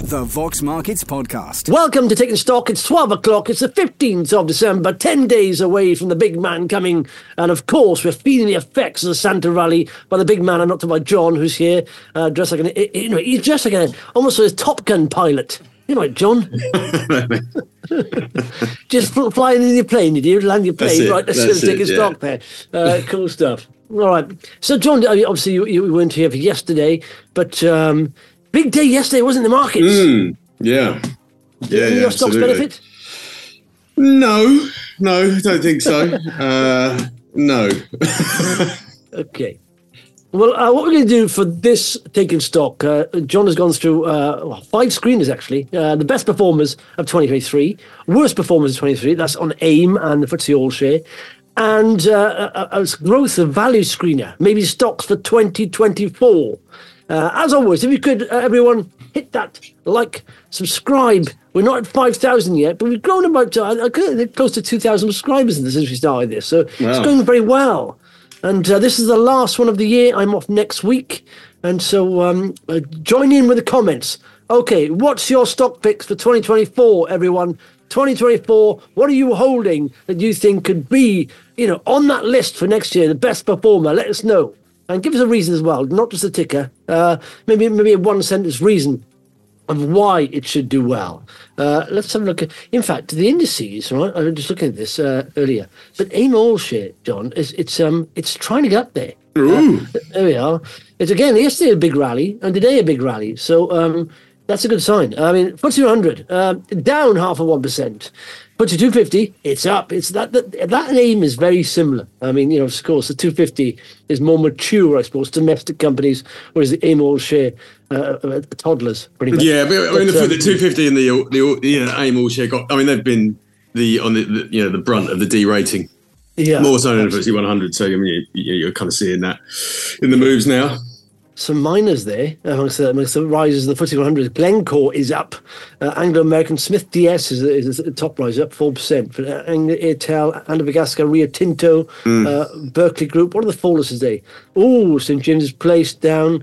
The Vox Markets Podcast. Welcome to Taking Stock. It's 12 o'clock. It's the 15th of December, 10 days away from the big man coming. And of course, we're feeling the effects of the Santa rally by the big man, and not to by John, who's here, dressed like he's dressed like almost a Top Gun pilot. You know, John? Just flying in your plane, did you? Land your plane, right? Let's take a stock there. Cool stuff. All right. So, John, obviously you weren't here for yesterday, but big day yesterday, wasn't the markets? Yeah. Your stocks benefit? No, I don't think so. No. Okay. Well, what we're going to do for this Taking Stock, John has gone through 5 screeners, actually. The best performers of 2023, worst performers of 2023, that's on AIM and the FTSE All-Share, and a growth of value screener, maybe stocks for 2024. As always, if you could, everyone, hit that like, subscribe. We're not at 5,000 yet, but we've grown about close to 2,000 subscribers since we started this, so It's going very well. And this is the last one of the year. I'm off next week. And so join in with the comments. Okay, what's your stock picks for 2024, everyone? 2024, what are you holding that you think could be, on that list for next year, the best performer? Let us know. And give us a reason as well, not just a ticker. Maybe a one-sentence reason of why it should do well. Let's have a look at, in fact, the indices, right? I was just looking at this earlier. But AIM All-Share, John, it's trying to get up there. There we are. It's again, yesterday a big rally, and today a big rally. So that's a good sign. I mean, FTSE 100, down 0.5%. FTSE 250, it's up. It's that AIM is very similar. I mean, of course, the 250 is more mature, I suppose, domestic companies, whereas the AIM All-Share, toddlers, pretty much. Yeah, but I mean, the 250 and the AIM All-Share they've been the brunt of the derating. Yeah, more so than the FTSE 100. So I mean, you're kind of seeing that in the moves now. Some miners there amongst the rises of the FTSE 100. Glencore is up. Anglo-American Smith DS is the top rise, up 4%. For Airtel, Antofagasta, Rio Tinto, Berkeley Group. What are the fallers today? Oh, St James's Place down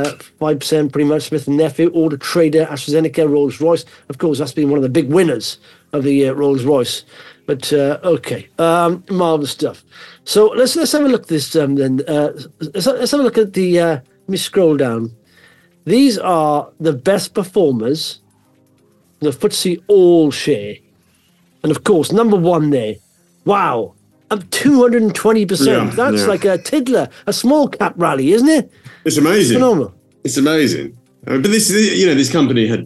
5% pretty much. Smith & Nephew, Order Trader, AstraZeneca, Rolls-Royce. Of course, that's been one of the big winners of the year, Rolls-Royce. But, okay, marvellous stuff. So let's have a look at this then. Let's have a look at the... let me scroll down. These are the best performers, the FTSE All-Share. And of course, number one there. Wow, up 220%. That's like a tiddler, a small cap rally, isn't it? It's amazing. It's phenomenal. It's amazing. But this, this company had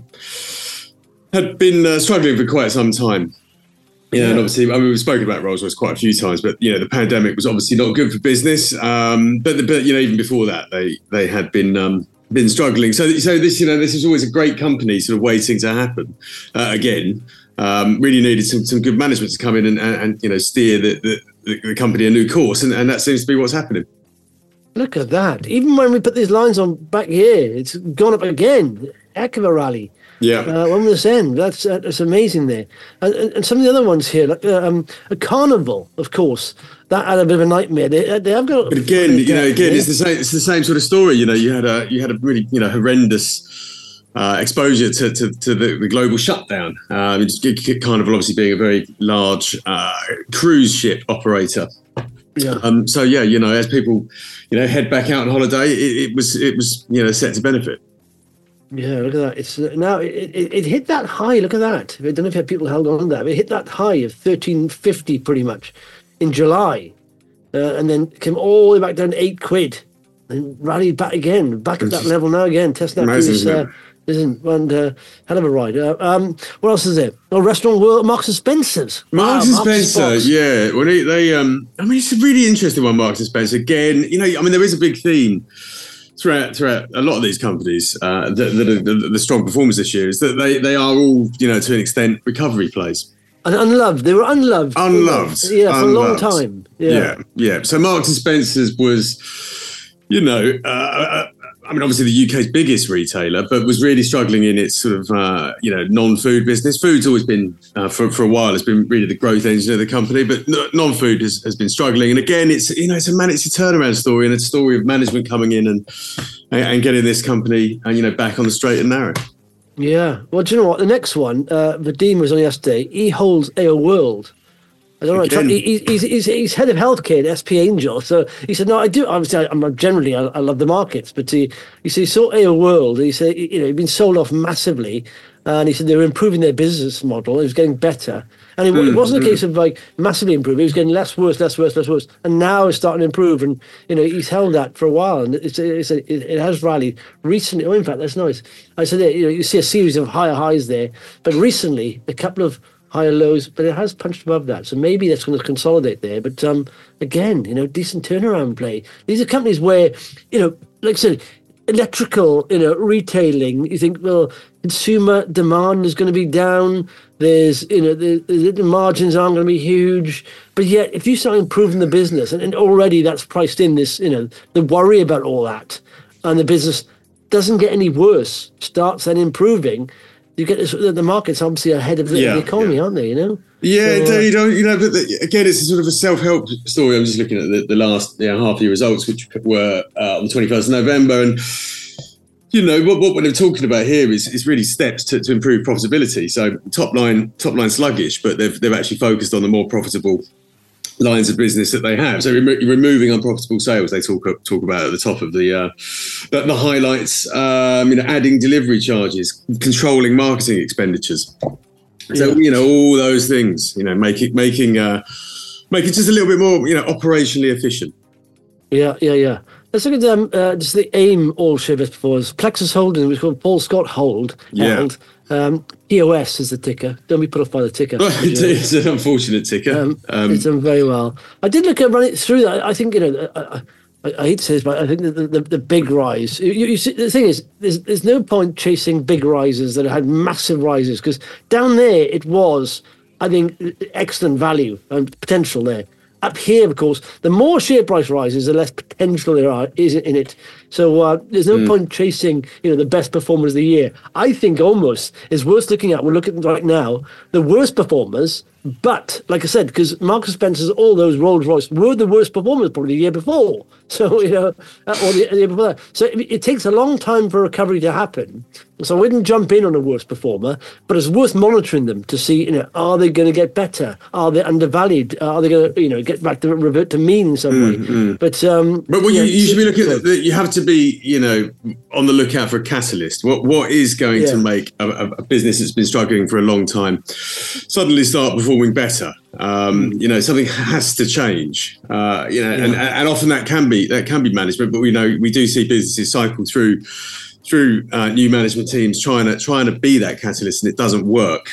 been struggling for quite some time. Yeah, and obviously, we've spoken about Rolls-Royce quite a few times, but the pandemic was obviously not good for business. But even before that, they had been struggling. So this this is always a great company, sort of waiting to happen again. Really needed some good management to come in and steer the company a new course, and that seems to be what's happening. Look at that! Even when we put these lines on back here, it's gone up again. Heck of a rally. Yeah. When will this end? That's amazing there. And some of the other ones here, like a Carnival, of course, that had a bit of a nightmare. They have got. But again, it's the same sort of story. You had a really horrendous exposure to the global shutdown. Carnival obviously being a very large cruise ship operator. Yeah. As people head back out on holiday, it was set to benefit. Yeah, look at that. It's now it hit that high. Look at that. I don't know if people held on to that. It hit that high of 1350 pretty much in July, and then came all the way back down to £8, and rallied back again, back at that level now again. Testing that hell of a ride. What else is there? Oh, Restaurant World, Marks and Spencer's. Marks and Spencer, yeah. Well, it's a really interesting one. Marks and Spencer again. There is a big theme throughout a lot of these companies that are the strong performers this year is that they are all, to an extent, recovery plays. And unloved. They were unloved. Unloved. Yeah, for a long time. Yeah. So Marks and Spencer's was, obviously the UK's biggest retailer, but was really struggling in its sort of, non-food business. Food's always been, for a while, has been really the growth engine of the company, but non-food has been struggling. And again, it's a turnaround story and it's a story of management coming in and getting this company, back on the straight and narrow. Yeah. Well, do you know what? The next one, Vadim was on yesterday. He holds AO World. I don't know. Again. He's head of healthcare at SP Angel. So he said, "No, I do. Obviously, I'm generally I love the markets, but he saw AO World. He said, he'd been sold off massively, and he said they were improving their business model. It was getting better, and it wasn't a case of like massively improving. It was getting less worse, and now it's starting to improve. And he's held that for a while, and it has rallied recently. Oh, in fact, that's nice. I said, you see a series of higher highs there, but recently a couple of higher lows, but it has punched above that. So maybe that's going to consolidate there. But again, decent turnaround play. These are companies where, like I said, electrical, retailing, you think, well, consumer demand is going to be down. There's, the margins aren't going to be huge. But yet, if you start improving the business, and already that's priced in this, the worry about all that, and the business doesn't get any worse, starts then improving, you get this, the market's obviously ahead of the economy, aren't they? Yeah, so, indeed. But again, it's a sort of a self-help story. I'm just looking at the last half-year results, which were on the 21st of November, and what they're talking about here is really steps to improve profitability. So top line sluggish, but they've actually focused on the more profitable lines of business that they have. So removing unprofitable sales, they talk about at the top of the highlights. Adding delivery charges, controlling marketing expenditures. So all those things, make it just a little bit more operationally efficient. Yeah. Let's look at just the AIM all share best performers. Plexus Holdings, which is called Paul Scott held. POS is the ticker. Don't be put off by the ticker. It's an unfortunate ticker. It's done very well. I did look at run it through that. I think I hate to say this, but I think the big rise. You see, the thing is, there's no point chasing big rises that had massive rises, because down there it was, I think, excellent value and potential there. Up here, of course, the more share price rises, the less potential there is in it. So there's no point chasing, the best performers of the year. I think almost is worth looking at. We're looking right now the worst performers. But like I said, because Marks & Spencer's, all those Rolls Royce were the worst performers probably the year before. So, or the year before that. So it takes a long time for recovery to happen. So I wouldn't jump in on a worst performer, but it's worth monitoring them to see, are they going to get better? Are they undervalued? Are they going to, get back to revert to mean in some way? But what you should be looking at, you have to be, on the lookout for a catalyst. What is going to make a business that's been struggling for a long time suddenly start performing better? Something has to change. And often that can be management, but we do see businesses cycle through new management teams trying to be that catalyst, and it doesn't work.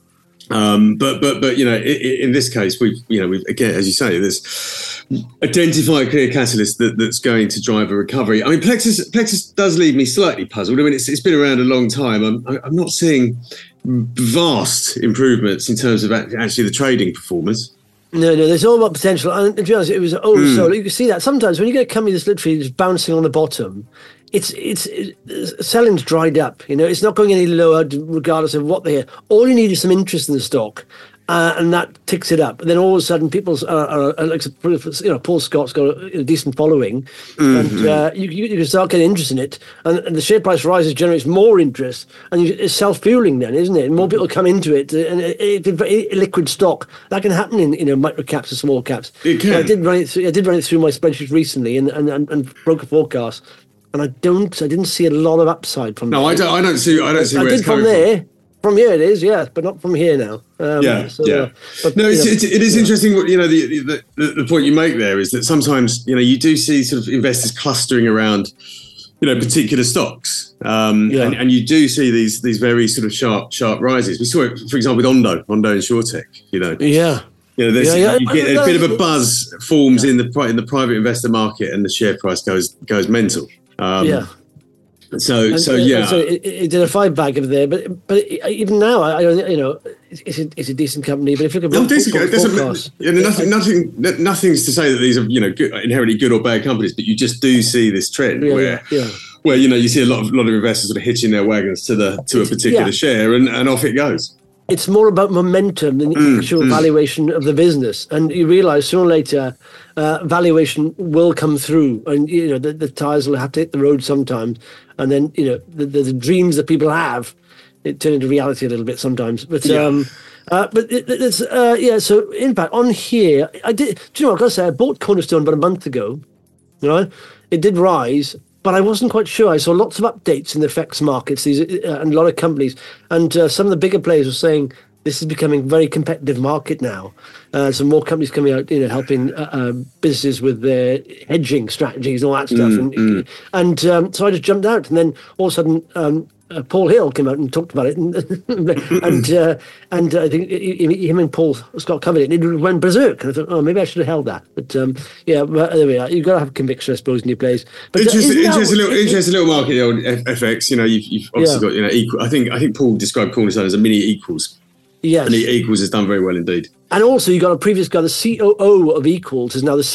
But in this case, we've again, as you say, there's identified a clear catalyst that's going to drive a recovery. I mean, Plexus does leave me slightly puzzled. I mean, it's been around a long time. I'm not seeing vast improvements in terms of actually the trading performance. No, there's all about potential. And to be honest, it was so you can see that sometimes when you get a company that's literally just bouncing on the bottom, it's selling's dried up. It's not going any lower regardless of what they are. All you need is some interest in the stock, and that ticks it up. And then all of a sudden, people's like Paul Scott's got a decent following, and you can start getting interest in it, and the share price rises, generates more interest, and it's self-fueling then, isn't it? And more people come into it, and it's liquid stock that can happen in micro caps and small caps. It can. I did run it through my spreadsheet recently, and broke a forecast. And I didn't see a lot of upside from. No, I don't see. I did from there. From here it is, yes, but not from here now. But, it is interesting. The point you make there is that sometimes you do see sort of investors clustering around, particular stocks, and you do see these very sort of sharp rises. We saw it, for example, with Ondo Insurtech. You get a bit of a buzz forms in the private investor market, and the share price goes mental. So it did a 5 bag over there, but even now, I don't. It's a decent company. But if you look at nothing's to say that these are inherently good or bad companies, but you just do see this trend where you see a lot of investors sort of hitching their wagons to a particular share, and off it goes. It's more about momentum than the actual valuation of the business. And you realise sooner or later, valuation will come through, and the tires will have to hit the road sometimes. And then the dreams that people have, it turn into reality a little bit sometimes. But Yeah. So in fact, on here, I did. Do you know what I got to say? I bought Cornerstone about a month ago. You know, it did rise, but I wasn't quite sure. I saw lots of updates in the FX markets, and a lot of companies, and some of the bigger players were saying this is becoming a very competitive market now. Some more companies coming out, helping businesses with their hedging strategies and all that stuff. So I just jumped out, and then all of a sudden, Paul Hill came out and talked about it, and I think him and Paul Scott covered it, and it went berserk. And I thought, oh, maybe I should have held that. But but there we are. You've got to have conviction, I suppose, in your plays. But interesting little market, the old FX. You've obviously got equal. I think Paul described Cornerstone as a mini Equals. Yes. And Equals has done very well indeed. And also, you got a previous guy, the COO of Equals, is now the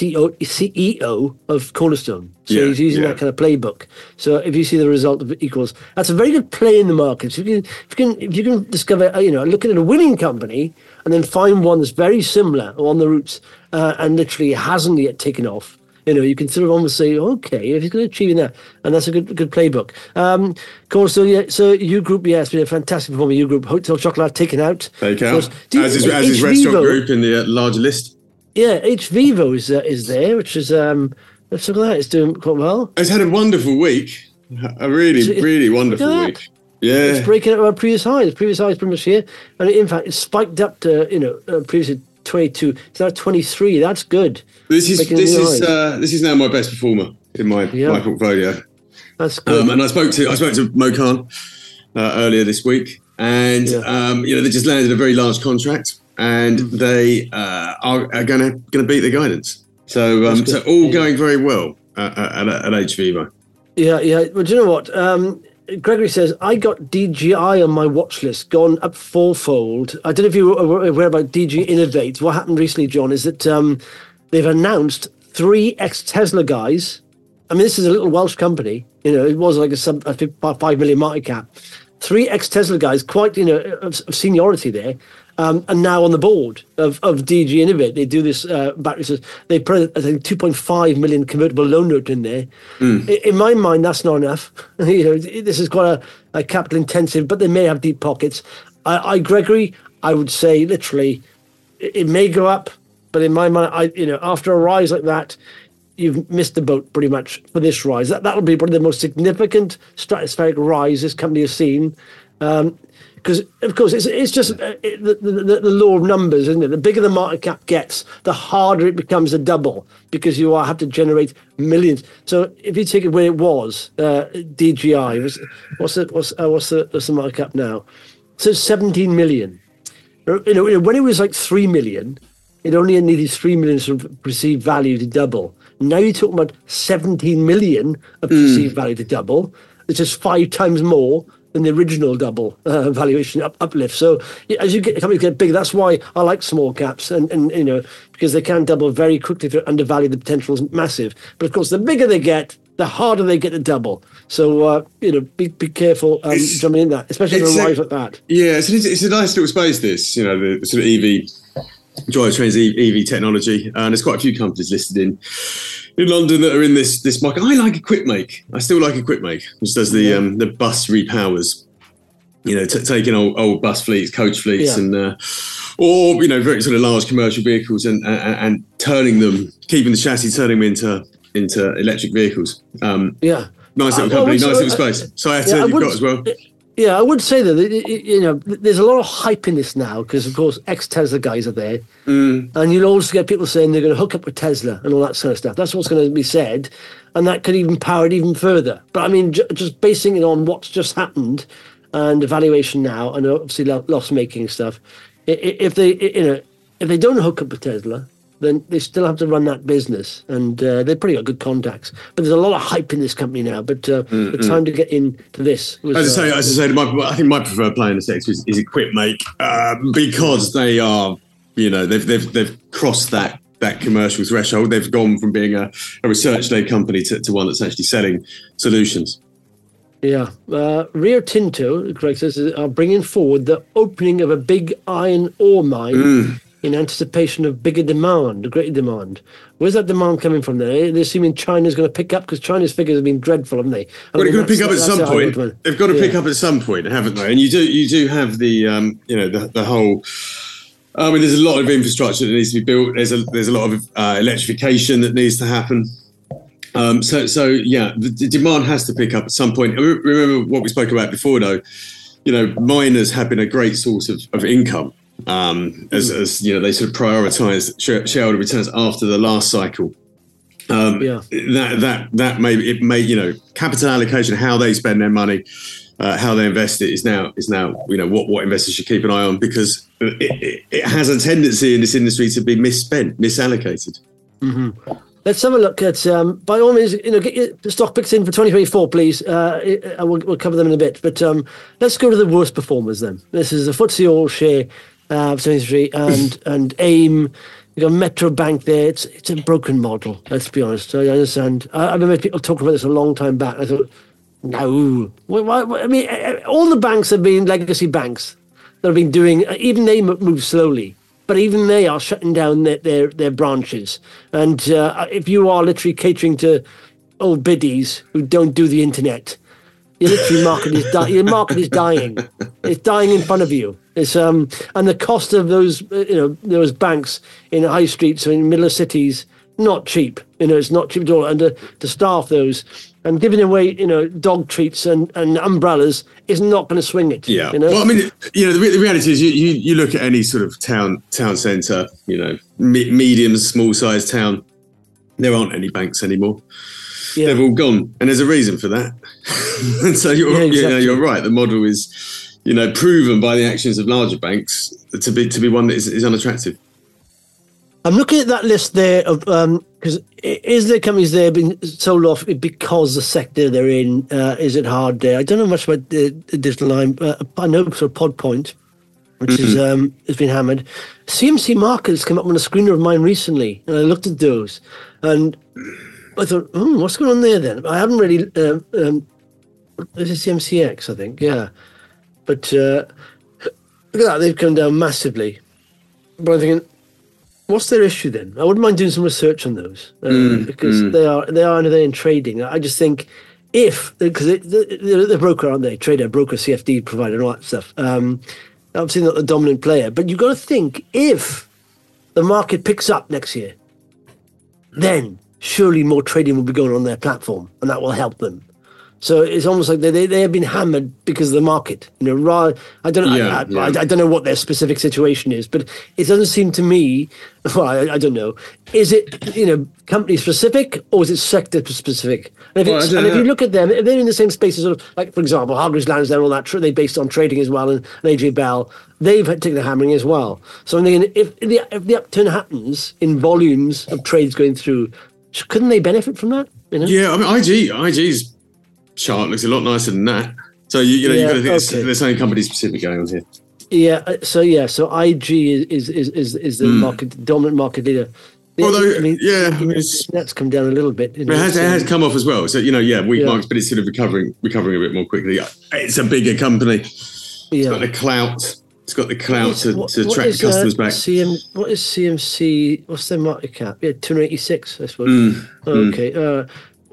CEO of Cornerstone. So he's using that kind of playbook. So if you see the result of Equals, that's a very good play in the market. So if you can discover, looking at a winning company and then find one that's very similar on the routes and literally hasn't yet taken off. You can sort of almost say, okay, if he's going to achieve that, and that's a good playbook. Cornerstone, so U Group, it's been a fantastic performer. U Group, Hotel Chocolat taken out. As is Restaurant Group in the larger list. Yeah, HVivo is there, which is let's look at that. It's doing quite well. It's had a wonderful week, a really wonderful week. Yeah, it's breaking out our previous highs. Previous highs pretty much here, and in fact, it's spiked up to previously 22. It's now 23. That's good. This is now my best performer in my portfolio. That's good. And I spoke to Mo Khan earlier this week, and they just landed a very large contract, and they are going to beat the guidance. So all going very well at HVivo. Yeah. Well, do you know what? Gregory says, I got DGI on my watch list, gone up fourfold. I don't know if you were aware about DG Innovate. What happened recently, John, is that they've announced 3 ex-Tesla guys. I mean, this is a little Welsh company. It was like a 5 million market cap. 3 ex-Tesla guys, quite, of seniority there, and now on the board of DG Innovate. They do this batteries. They put, I think, 2.5 million convertible loan note in there. In my mind, that's not enough. This is quite a capital intensive, but they may have deep pockets. Gregory, I would say literally, it may go up, but in my mind, after a rise like that, you've missed the boat pretty much for this rise. That'll be probably the most significant stratospheric rise this company has seen. Because, of course, it's just the law of numbers, isn't it? The bigger the market cap gets, the harder it becomes to double because you have to generate millions. So if you take it where it was, DGI, what's the market cap now? So 17 million. When it was like 3 million, it only needed 3 million of perceived value to double. Now you're talking about 17 million of perceived value to double, which is 5 times more than the original double valuation uplift. So as companies get bigger, that's why I like small caps, and because they can double very quickly if they're undervalued. The potential is massive. But of course, the bigger they get, the harder they get to double. So be careful jumping in that, especially in a rise like that. Yeah, it's a nice little space. This the sort of EV. Drivetrains, EV technology, and there's quite a few companies listed in London that are in this market. I like Equipmake. I still like Equipmake, which does the bus repowers. Taking old bus fleets, coach fleets, and or very sort of large commercial vehicles and turning them, keeping the chassis, turning them into electric vehicles. Nice little company, nice little space. So you've got as well. Yeah, I would say that there's a lot of hype in this now because, of course, ex-Tesla guys are there, and you'll also get people saying they're going to hook up with Tesla and all that sort of stuff. That's what's going to be said, and that could even power it even further. But I mean, just basing it on what's just happened and evaluation now, and obviously loss-making stuff. If they don't hook up with Tesla, then they still have to run that business, and they've pretty got good contacts. But there's a lot of hype in this company now. But the time to get into this was... As I say, I think my preferred play in the sector is Equipmake because they are, they've crossed that commercial threshold. They've gone from being a research-led company to one that's actually selling solutions. Yeah. Rio Tinto, Greg says, are bringing forward the opening of a big iron ore mine in anticipation of bigger demand, greater demand. Where's that demand coming from there? They're assuming China's going to pick up because China's figures have been dreadful, haven't they? Well, they're going to pick up at some point. They've got to pick up at some point, haven't they? And you do have the the whole. I mean, there's a lot of infrastructure that needs to be built. There's a lot of electrification that needs to happen. So yeah, the demand has to pick up at some point. Remember what we spoke about before, though. Miners have been a great source of income as they sort of prioritised shareholder returns after the last cycle. That may capital allocation, how they spend their money, how they invest it is now what investors should keep an eye on, because it has a tendency in this industry to be misspent, misallocated. Mm-hmm. Let's have a look at, by all means, get your stock picks in for 2024, please. We'll cover them in a bit. But let's go to the worst performers then. This is the FTSE All Share for 23 and AIM. You've got Metro Bank there. It's a broken model, let's be honest. I understand. I remember people talking about this a long time back. I thought, no. I mean, all the banks have been legacy banks that have been doing, even they move slowly. But even they are shutting down their branches. And if you are literally catering to old biddies who don't do the internet, your market is dying. It's dying in front of you. It's and the cost of those banks in high streets or in middle of cities, not cheap. It's not cheap at all. And to staff those and giving away dog treats and umbrellas is not going to swing it. Yeah. Well, I mean, the reality is you look at any sort of town centre, medium, small sized town, there aren't any banks anymore. Yeah. They've all gone, and there's a reason for that. And so you're right. The model is, proven by the actions of larger banks to be one that is unattractive. I'm looking at that list there of because is there companies there been sold off because the sector they're in? Is it hard there? I don't know much about the digital line. I know sort of PodPoint, which has been hammered. CMC Markets came up on a screener of mine recently, and I looked at those, and I thought, what's going on there then? I haven't really. This is CMCX, I think, yeah. But look at that, they've come down massively. But I'm thinking, what's their issue then? I wouldn't mind doing some research on those because they are in trading. I just think because they're a broker, aren't they? Trader, broker, CFD provider, and all that stuff. Obviously not the dominant player, but you've got to think if the market picks up next year, then surely more trading will be going on their platform, and that will help them. So it's almost like they have been hammered because of the market. I don't know. I don't know what their specific situation is, but it doesn't seem to me. Well, I don't know. Is it company specific or is it sector specific? And if you look at them, if they're in the same space as sort of like, for example, Hargreaves Lansdown, all that, they based on trading as well, and AJ Bell, they've taken the hammering as well. So I'm thinking if the upturn happens in volumes of trades going through, couldn't they benefit from that? Yeah, I mean, IG's chart looks a lot nicer than that. So you've got to think there's something company specific going on here. Yeah. So IG is the dominant market leader. Although, that's come down a little bit. It has come off as well. So weak marks, but it's sort of recovering a bit more quickly. It's a bigger company. It's got the clout. It's got the clout to attract customers back. What is CMC? What's their market cap? Yeah, 286, I suppose. Okay.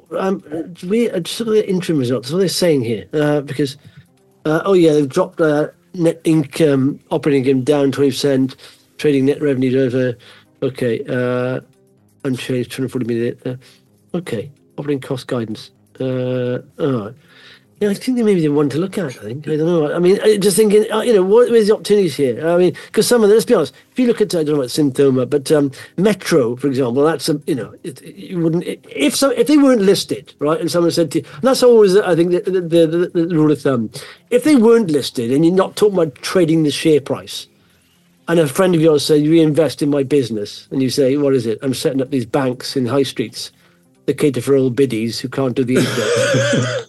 We just look at the interim results. What are they saying here? Because they've dropped net income, operating income down 20%, trading net revenue over. Okay, unchanged, 240 million. Okay, operating cost guidance. All right. Yeah, I think maybe they want to look at. I think I don't know. I mean, just thinking, where's the opportunities here? I mean, because some of them, let's be honest. If you look at, I don't know about Synthoma, but Metro, for example, that's you wouldn't if they weren't listed, right? And someone said to you, and that's always I think the rule of thumb. If they weren't listed, and you're not talking about trading the share price, and a friend of yours said, "Reinvest in my business," and you say, "What is it? I'm setting up these banks in high streets that cater for old biddies who can't do the internet."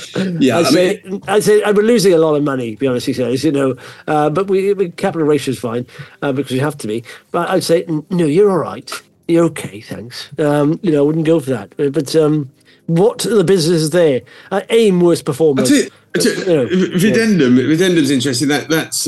I'd say I'd be losing a lot of money, to be honest. He says, but we capital ratio is fine because we have to be. But I'd say no, you're all right. You're okay, thanks. I wouldn't go for that. But what are the businesses there? AIM worst performers. Videndum's interesting. That's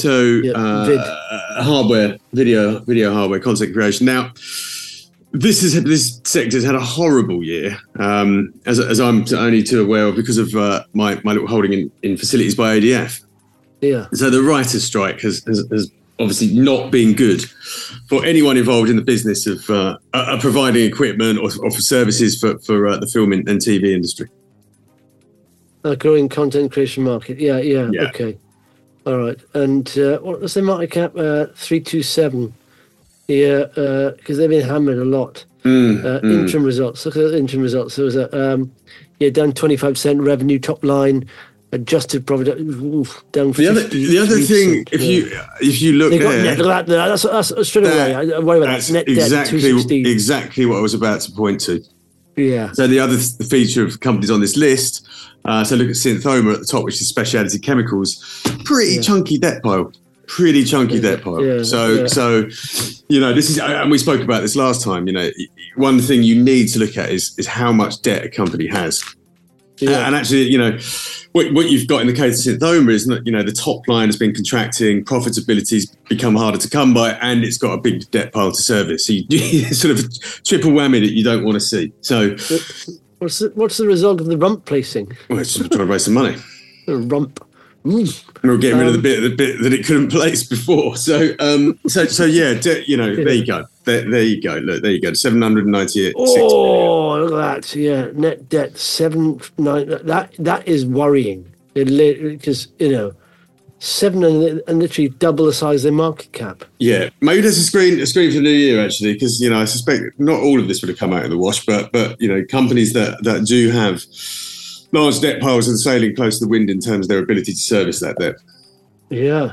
hardware, video hardware, content creation. Now, this sector's had a horrible year, as I'm only too aware of because of my little holding in facilities by ADF. Yeah. So the writers' strike has obviously not been good for anyone involved in the business of providing equipment or for services for the film and TV industry. A growing content creation market. Yeah. Okay. All right. And what was the market cap? 327. Yeah, because they've been hammered a lot. Interim results. Look at the interim results. There was down 25% revenue top line. Adjusted profit down 50%. The other thing, if you look there, that's straight away. I worry about that. Net debt exactly what I was about to point to. Yeah. So the other feature of companies on this list, so look at Synthoma at the top, which is specialty chemicals, pretty chunky debt pile. Yeah. So this is, and we spoke about this last time. One thing you need to look at is how much debt a company has. Yeah. And actually, what you've got in the case of Synthoma is that, the top line has been contracting, profitability's become harder to come by, and it's got a big debt pile to service. So you sort of triple whammy that you don't want to see. So what's the result of the rump placing? Well, it's just trying to raise some money. Rump. We're getting rid of the bit that it couldn't place before. So yeah, there you go. There you go. Look, there you go. 798. Oh, look at that. Yeah, net debt 79. That is worrying. Because 7 and literally double the size of their market cap. Yeah, maybe there's a screen for the new year actually, because I suspect not all of this would have come out of the wash, but companies that do have large debt piles and sailing close to the wind in terms of their ability to service that debt. Yeah.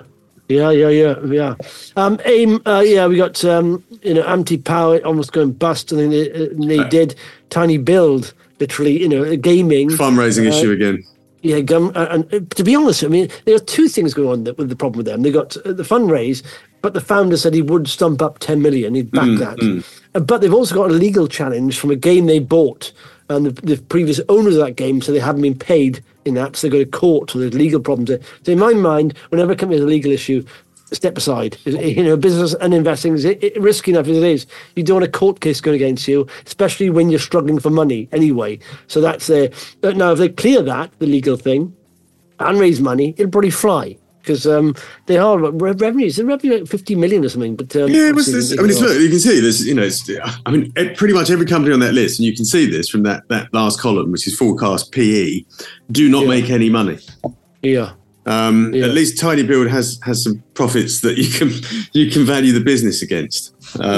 AIM, we got Amity Power almost going bust, and then they did Tiny Build, literally, gaming fundraising issue again. Yeah, and to be honest, I mean, there are two things going on with the problem with them. They got the fundraise, but the founder said he would stump up 10 million. He'd back that. But they've also got a legal challenge from a game they bought, and the previous owners of that game, so they haven't been paid in that, so they go to court, so there's legal problems there. So in my mind, whenever a company has a legal issue, step aside. Business and investing is risky enough as it is. You don't want a court case going against you, especially when you're struggling for money anyway. So that's there. Now, if they clear that, the legal thing, and raise money, it'll probably fly. Because they are revenues. They're revenue like 50 million or something. But look, you can see this. Pretty much every company on that list, and you can see this from that last column, which is forecast PE, do not make any money. Yeah. At least Tiny Build has some profits that you can value the business against.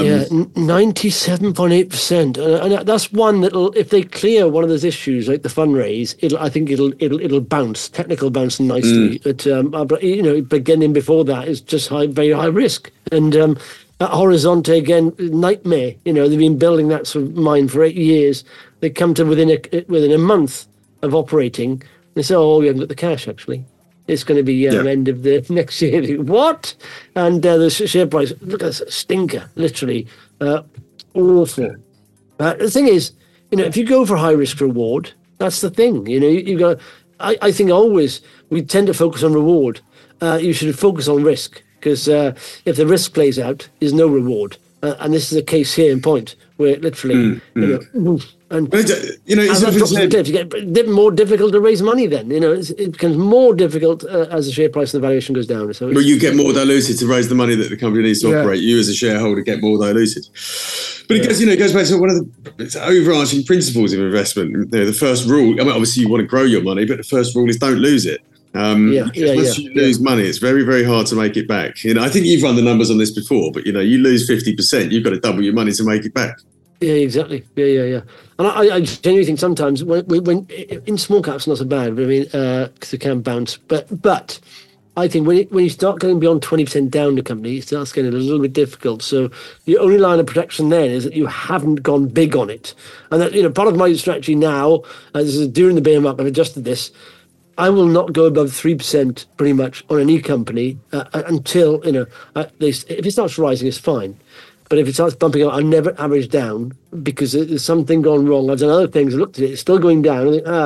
97.8%, and that's one that'll, if they clear one of those issues like the fundraise, it'll bounce, technical bounce nicely. But getting in before that is just very high risk. And at Horizonte again, nightmare. They've been building that sort of mine for 8 years. They come to within a month of operating. They say, "Oh, we haven't got the cash actually." It's going to be end of the next year. What? And the share price, look at this stinker, literally awful. The thing is, if you go for high risk reward, that's the thing. You go. I think always we tend to focus on reward. You should focus on risk, because if the risk plays out, there's no reward. And this is a case here in point where literally, and it's get a bit more difficult to raise money. Then it becomes more difficult as the share price and the valuation goes down. So you get more diluted to raise the money that the company needs to operate. You as a shareholder get more diluted. But it goes back to one of the overarching principles of investment. The first rule. I mean, obviously you want to grow your money, but the first rule is don't lose it. Once you lose money, it's very, very hard to make it back. I think you've run the numbers on this before, but you lose 50%, you've got to double your money to make it back. Yeah, exactly. Yeah. And I genuinely think sometimes when in small caps, not so bad. But I mean, because it can bounce. But I think when you start going beyond 20% down the company, it starts getting a little bit difficult. So the only line of protection then is that you haven't gone big on it. And that part of my strategy now, this is during the bear market, I've adjusted this. I will not go above 3% pretty much on any company until, at least if it starts rising, it's fine. But if it starts bumping up, I'll never average down because there's something gone wrong. I've done other things, I looked at it, it's still going down. I think,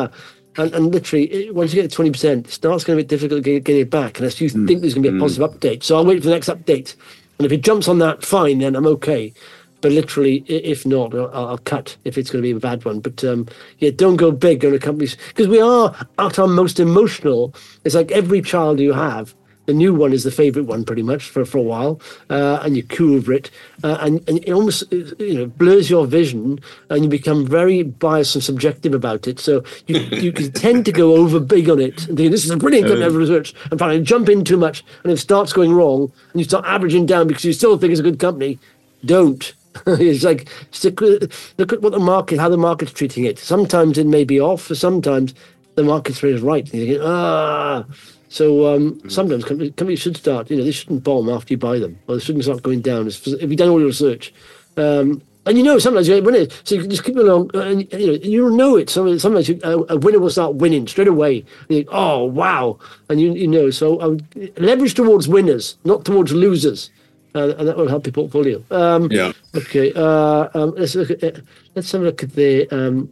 And literally, once you get to 20%, it starts going to be difficult to get it back unless you think there's going to be a positive update. So I'll wait for the next update. And if it jumps on that, fine, then I'm okay. But literally, if not, I'll cut if it's going to be a bad one. But don't go big on a company. Because we are at our most emotional. It's like every child you have, the new one is the favourite one pretty much for a while, and you coo over it, and it almost blurs your vision, and you become very biased and subjective about it. So you can tend to go over big on it and think this is a brilliant company of research, and finally jump in too much, and if it starts going wrong, and you start averaging down because you still think it's a good company, don't. It's like look at how the market's treating it. Sometimes it may be off, sometimes the market's right. And you're thinking, So sometimes companies should start, they shouldn't bomb after you buy them, or they shouldn't start going down if you've done all your research. And sometimes you win it, so you can just keep it along, and you'll know it. Sometimes a winner will start winning straight away. You think, oh, wow. And so I would leverage towards winners, not towards losers. And that will help your portfolio. Okay. Let's have a look at the.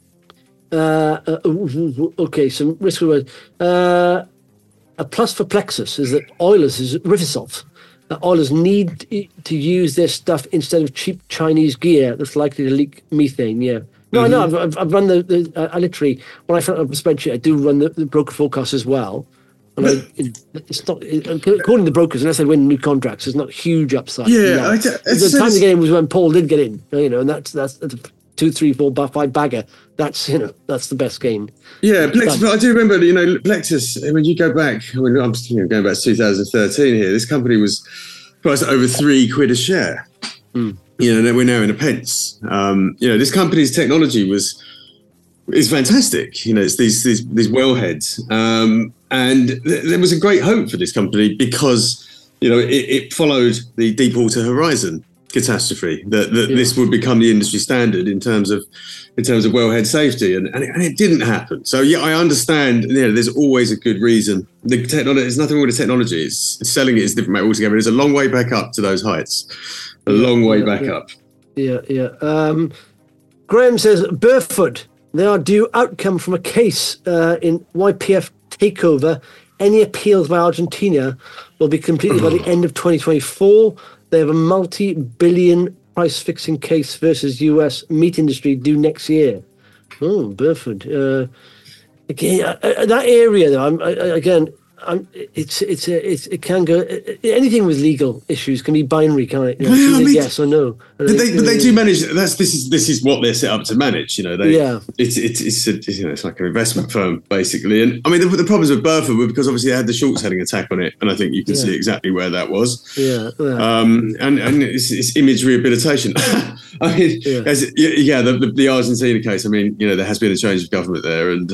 Okay, some risk reward. A plus for Plexus is that Oilers is Rivisoft. Oilers need to use their stuff instead of cheap Chinese gear that's likely to leak methane. Yeah. No, I know. I've run I literally, when I fill out a spreadsheet, I do run the broker forecast as well. And it's not, according to the brokers, unless they win new contracts, there's not huge upside. Yeah. The time of the game was when Paul did get in, and that's a 2, 3, 4, 5 bagger. That's the best game. Yeah, Plexus. But I do remember, Plexus. When you go back, I'm going back to 2013 here. This company was priced at over £3 a share. And we're now in a pence. This company's technology is fantastic. It's these wellheads, and there was a great hope for this company because it followed the Deepwater Horizon catastrophe that this would become the industry standard in terms of wellhead safety, and it didn't happen. So I understand. There's always a good reason. The technology, there's nothing wrong with the technology. It's selling it is a different matter altogether. There's a long way back up to those heights. A long way back up. Graham says Burford. They are due outcome from a case in YPF takeover. Any appeals by Argentina will be completed by the end of 2024. They have a multi-billion price-fixing case versus US meat industry due next year. Oh, Burford. Again, that area, though, it can go. Anything with legal issues can be binary, can't it? Yes or no. But they do manage. This is what they're set up to manage. It's like an investment firm basically. And I mean, the problems with Burford were because obviously they had the short selling attack on it, and I think you can see exactly where that was. And it's image rehabilitation. I mean, the Argentina case. I mean, there has been a change of government there, and.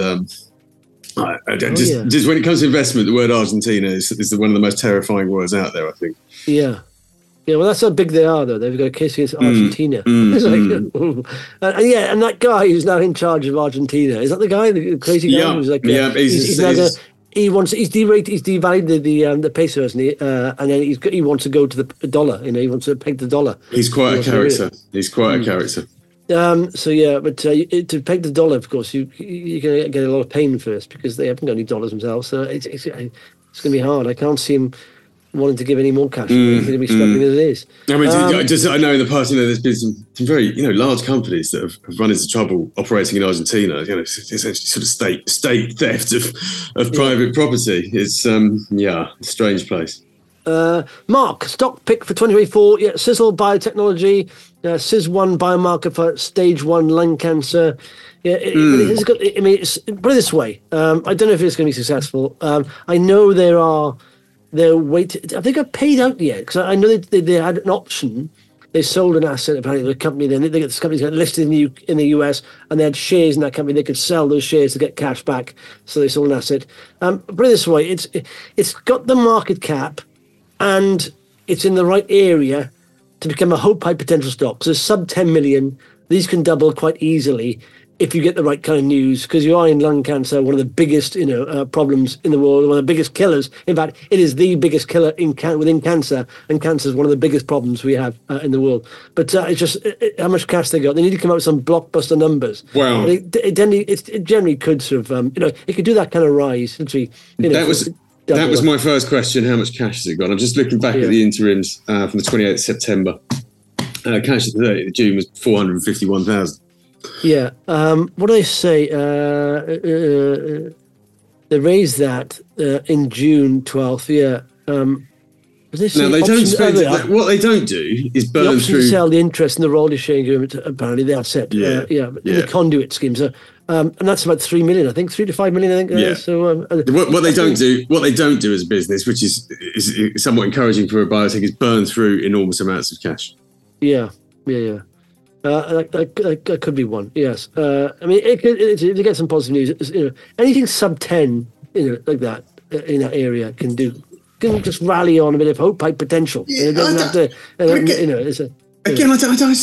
Just when it comes to investment, the word Argentina is one of the most terrifying words out there, I think. Yeah. Well, that's how big they are, though. They've got a case against Argentina. And that guy who's now in charge of Argentina, is that the guy, the crazy guy? Who's like, he's devalued the peso, hasn't he? And then he wants to go to the dollar. He wants to peg the dollar. He's quite a character. He's quite a character. But to peg the dollar, of course, you're going to get a lot of pain first because they haven't got any dollars themselves. So it's going to be hard. I can't see him wanting to give any more cash. He's going to be struggling as it is. I mean, I know in the past, there's been some very, large companies that have run into trouble operating in Argentina. It's essentially sort of state theft of private property. It's a strange place. Mark, stock pick for 2024. Sizzle Biotechnology, SIS1 biomarker for stage 1 lung cancer. Put it this way. I don't know if it's going to be successful. I know they're waiting. Have they got paid out yet? Because I know they had an option. They sold an asset apparently to a company. Then this company's got listed in the US, and they had shares in that company. They could sell those shares to get cash back. So they sold an asset. Put it this way. It's got the market cap. And it's in the right area to become a high potential stock. So sub 10 million, these can double quite easily if you get the right kind of news, because you are in lung cancer, one of the biggest, problems in the world, one of the biggest killers. In fact, it is the biggest killer within cancer, and cancer is one of the biggest problems we have in the world. But it's just how much cash they got. They need to come up with some blockbuster numbers. Wow. It generally could sort of, it could do that kind of rise. Literally, that was my first question. How much cash has it got? I'm just looking back at the interims from the 28th of September. Cash at the 30th of June was 451,000. Yeah. What do they say? They raised that in June 12th. Yeah. They don't spend. What they don't do is burn through. Sell the interest in the royalty sharing agreement. Apparently, they are set. In the conduit scheme. So, and that's about 3 million. I think 3 to 5 million. I think. Yeah. So what they don't do as a business, which is somewhat encouraging for a biotech, is burn through enormous amounts of cash. Yeah. That could be one. Yes. I mean, to get some positive news, anything sub 10, like that in that area can just rally on a bit of hope, high potential. It doesn't have to. Again,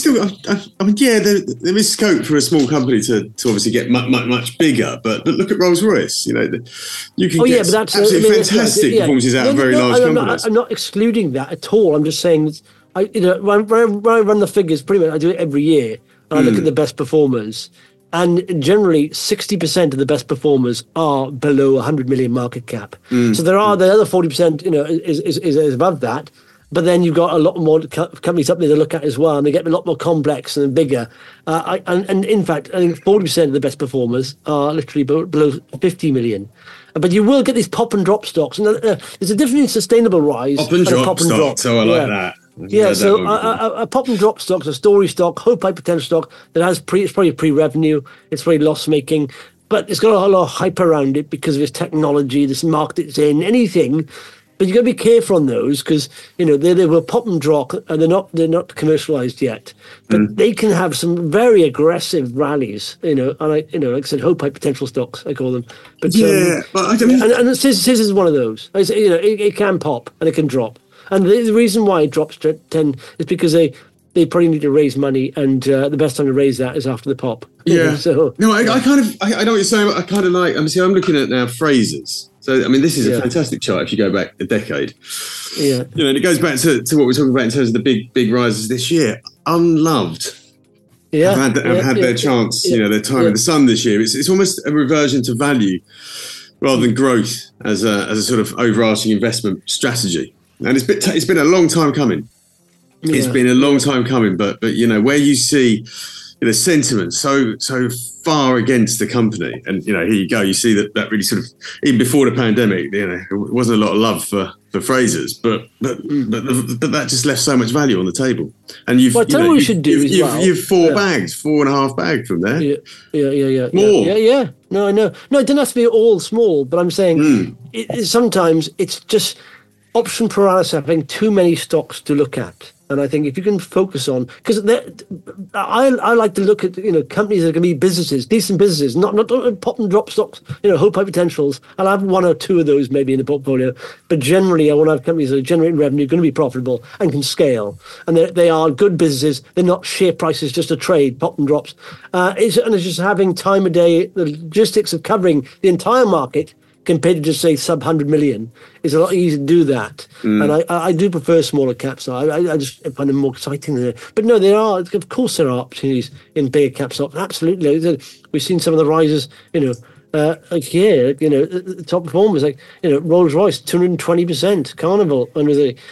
I mean, there is scope for a small company to obviously get much bigger, but look at Rolls-Royce. You can get absolutely fantastic performances out of very large companies. I'm not excluding that at all. I'm just saying that when I run the figures, pretty much I do it every year, and I look at the best performers, and generally 60% of the best performers are below 100 million market cap. So there are the other 40%, is above that. But then you've got a lot more companies up there to look at as well, and they get a lot more complex and bigger. And in fact, I think 40% of the best performers are literally below 50 million. But you will get these pop and drop stocks. And there's a difference in sustainable rise. Pop and drop stock, so I like that. Yeah, so a pop and drop stock, a story stock, hope high potential stock that has it's probably pre-revenue, it's very loss-making, but it's got a lot of hype around it because of its technology, this market it's in, anything. But you've got to be careful on those because, they will pop and drop and they're not commercialized yet. But they can have some very aggressive rallies, and like I said, hope high potential stocks, I call them. But but I don't mean... And CIS is one of those. I say, it can pop and it can drop. And the reason why it drops to 10 is because they probably need to raise money, and the best time to raise that is after the pop. Yeah. So no, I know what you're saying. I kind of like. I'm looking at now Frasers. So I mean, this is a fantastic chart if you go back a decade. Yeah. And it goes back to what we're talking about in terms of the big rises this year. Unloved. Yeah. Have had their chance. Their time in the sun this year. It's almost a reversion to value rather than growth as a sort of overarching investment strategy. And it's been a long time coming. It's been a long time coming, but where you see sentiment so far against the company, and here you go, you see that really sort of even before the pandemic, it wasn't a lot of love for Frasers, but that just left so much value on the table. And you've 4.5 bags from there. Yeah. More. Yeah. No, I know. No, it doesn't have to be all small, but I'm saying sometimes it's just option paralysis, having too many stocks to look at. And I think if you can focus on, because I like to look at companies that can be businesses, decent businesses, not pop and drop stocks, hope high potentials. I'll have one or two of those maybe in the portfolio, but generally I want to have companies that are generating revenue, going to be profitable, and can scale. And they are good businesses. They're not share prices just a trade, pop and drops. It's just having time of day, the logistics of covering the entire market compared to just say sub 100 million is a lot easier to do that. And I do prefer smaller caps. I just find them more exciting than that. But no, of course there are opportunities in bigger cap stocks. Absolutely. We've seen some of the rises, like here, the top performers, like, Rolls-Royce, 220%, Carnival, look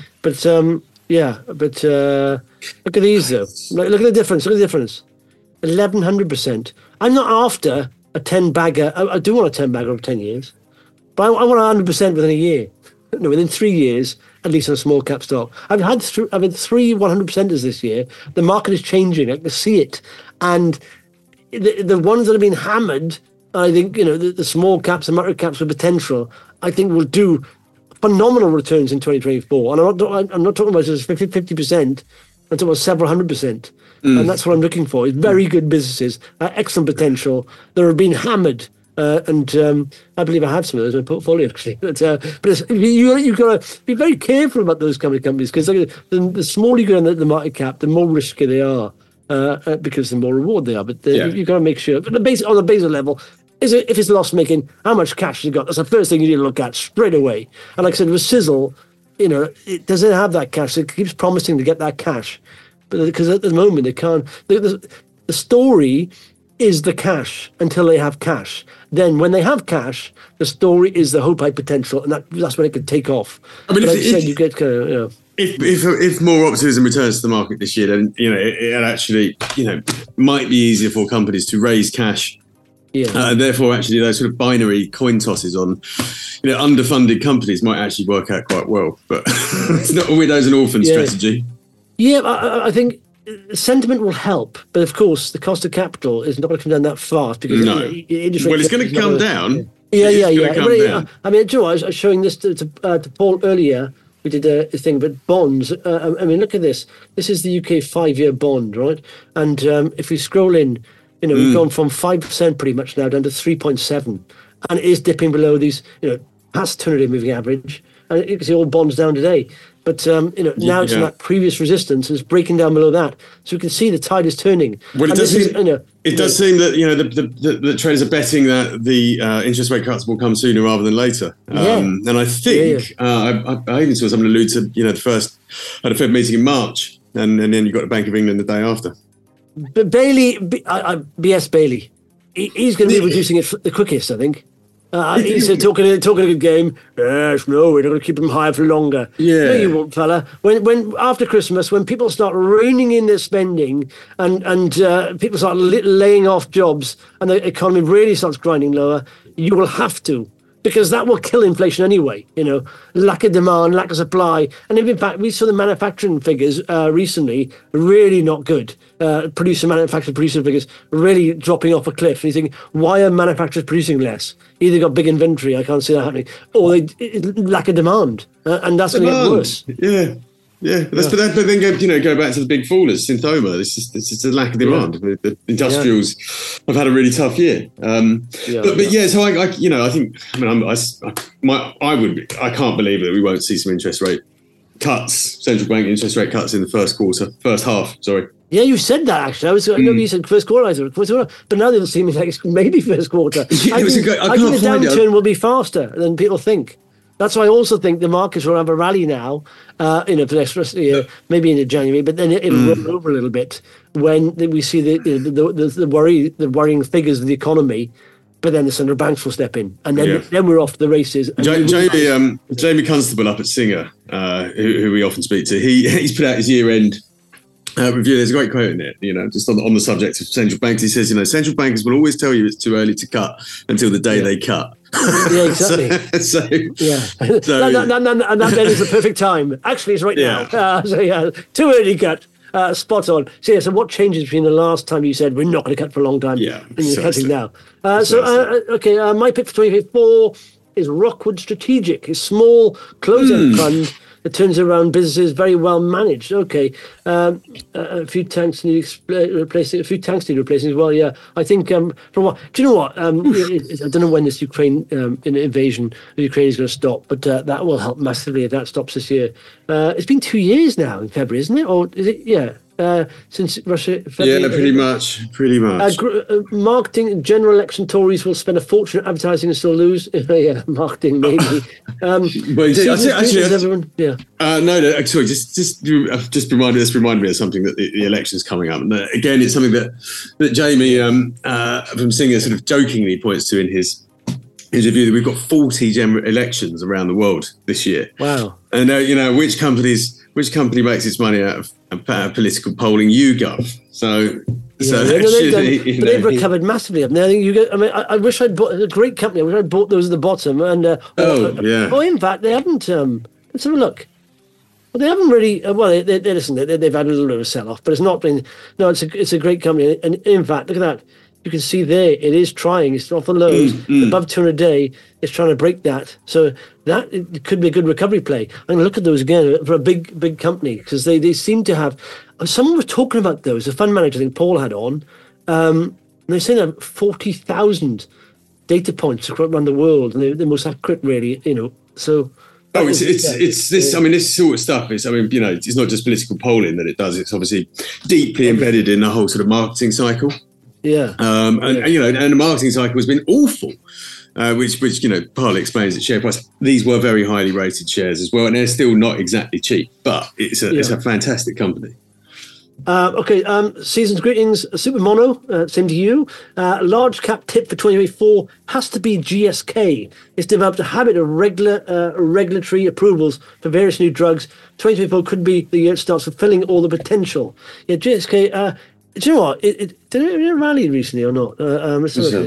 at these though. Look at the difference, 1100%. I'm not after a 10 bagger. I do want a 10 bagger over 10 years. But I want 100% within a year. No, within 3 years, at least on a small cap stock. I've had three 100%ers this year. The market is changing. I can see it. And the ones that have been hammered, I think, the small caps and micro caps with potential, I think will do phenomenal returns in 2024. And I'm not talking about just 50%. I'm talking about several 100%. And that's what I'm looking for. It's very good businesses, excellent potential. That have been hammered. And I believe I have some of those in my portfolio, actually. But you've got to be very careful about those companies because the smaller you go in the market cap, the more risky they are. because the more reward they are. But you've got to make sure. But on the basic level, if it's loss making, how much cash you got? That's the first thing you need to look at straight away. And like I said, with Sizzle, it doesn't have that cash. It keeps promising to get that cash, but because at the moment they can't. The story is the cash until they have cash. Then when they have cash, the story is the hope potential, and that's when it could take off. I mean, like you said, you get kind of, If more optimism returns to the market this year, then it actually might be easier for companies to raise cash. Yeah. And therefore, actually, those sort of binary coin tosses on, underfunded companies might actually work out quite well. But it's not a widows and orphans strategy. Yeah, I think sentiment will help, but of course, the cost of capital is not going to come down that fast because it's going to come down. Yeah. I mean, Joe, I was showing this to Paul earlier. We did a thing, but bonds. I mean, look at this. This is the UK 5-year bond, right? And if we scroll in. We've gone from 5% pretty much now down to 3.7%, and it is dipping below these, past 200-day moving average. And you can see all bonds down today. But now it's in that previous resistance, and it's breaking down below that. So we can see the tide is turning. Well, it does seem that the traders are betting that the interest rate cuts will come sooner rather than later. And I think I even saw someone allude to the first at a Fed meeting in March, and then you got the Bank of England the day after. But Bailey, B.S. Bailey, he's going to be reducing it the quickest, I think. He's talking a good game. Yes, no, we're not going to keep them higher for longer. Yeah, no, you won't, fella. When after Christmas, when people start reining in their spending and people start laying off jobs and the economy really starts grinding lower, you will have to. Because that will kill inflation anyway, lack of demand, lack of supply. And in fact, we saw the manufacturing figures recently really not good. Producer figures really dropping off a cliff. And you think, why are manufacturers producing less? Either got big inventory, I can't see that happening, or lack of demand. And that's going to get worse. Yeah, but then go back to the big fallers, Synthoma. It's just a lack of demand. The industrials have had a really tough year. So I can't believe that we won't see some interest rate cuts, central bank interest rate cuts in the first half. Sorry. Yeah, you said that actually. I know you said first quarter, but now they'll seem like it's maybe first quarter. I think the downturn will be faster than people think. That's why I also think the markets will have a rally now, for the next rest of the year, maybe into January, but then it'll roll over a little bit when we see the worrying figures of the economy. But then the central banks will step in, and then we're off to the races. Jamie Constable up at Singer, who we often speak to, he's put out his year-end review. There's a great quote in it, just on the subject of central banks. He says, central bankers will always tell you it's too early to cut until the day they cut. Yeah, exactly. And that then is the perfect time. Actually, it's right now. Too early cut. Spot on. So what changes between the last time you said we're not going to cut for a long time and you're cutting now? My pick for 2024 is Rockwood Strategic, a small closed-end fund that turns around businesses very well managed. Okay, a few tanks need replacing. A few tanks need replacing as well. Yeah, I think from what do you know what? I don't know when this Ukraine invasion of Ukraine is going to stop, but that will help massively if that stops this year. It's been 2 years now in February, isn't it? Or is it? Yeah. Since Russia... Pretty much. Marketing, general election Tories will spend a fortune advertising and still lose. Marketing, maybe. Sorry, just reminded me of something that the election's coming up. And again, it's something that Jamie from Singer sort of jokingly points to in his review, that we've got 40 general elections around the world this year. Wow. And which company makes its money out of political polling? YouGov. They've recovered massively. I wish I'd bought a great company. I wish I'd bought those at the bottom. And in fact, they haven't. Let's have a look. Well, they haven't really. They've had a little bit of a sell-off, but it's not been. No, it's a great company, and in fact, look at that. You can see there, it is trying. It's off the lows, above 200 a day. It's trying to break that. So that it could be a good recovery play. I'm going to look at those again for a big company, because they seem to have. Someone was talking about those. A fund manager, I think Paul had on. They're saying that 40,000 data points around the world, and they're the most accurate, really. So. Oh, it's this. I mean, this sort of stuff is. I mean, it's not just political polling that it does. It's obviously deeply embedded in the whole sort of marketing cycle. Yeah. And the marketing cycle has been awful, which partly explains its share price. These were very highly rated shares as well, and they're still not exactly cheap, but it's a fantastic company. Season's greetings, Super Mono, same to you. Large cap tip for 2024 has to be GSK. It's developed a habit of regulatory approvals for various new drugs. 2024 could be the year it starts fulfilling all the potential. Yeah, GSK, do you know what? Did it rally recently or not? No,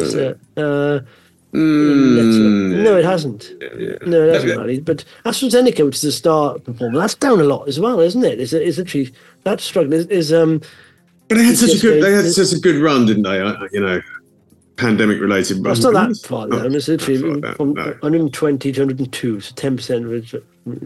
it hasn't. No, it hasn't rallied. But AstraZeneca, which is a star performer, that's down a lot as well, isn't it? It's literally that struggle is. But they had such a good run, didn't they? Pandemic related. It's not that far down. It's literally from 120 to 102, so 10%.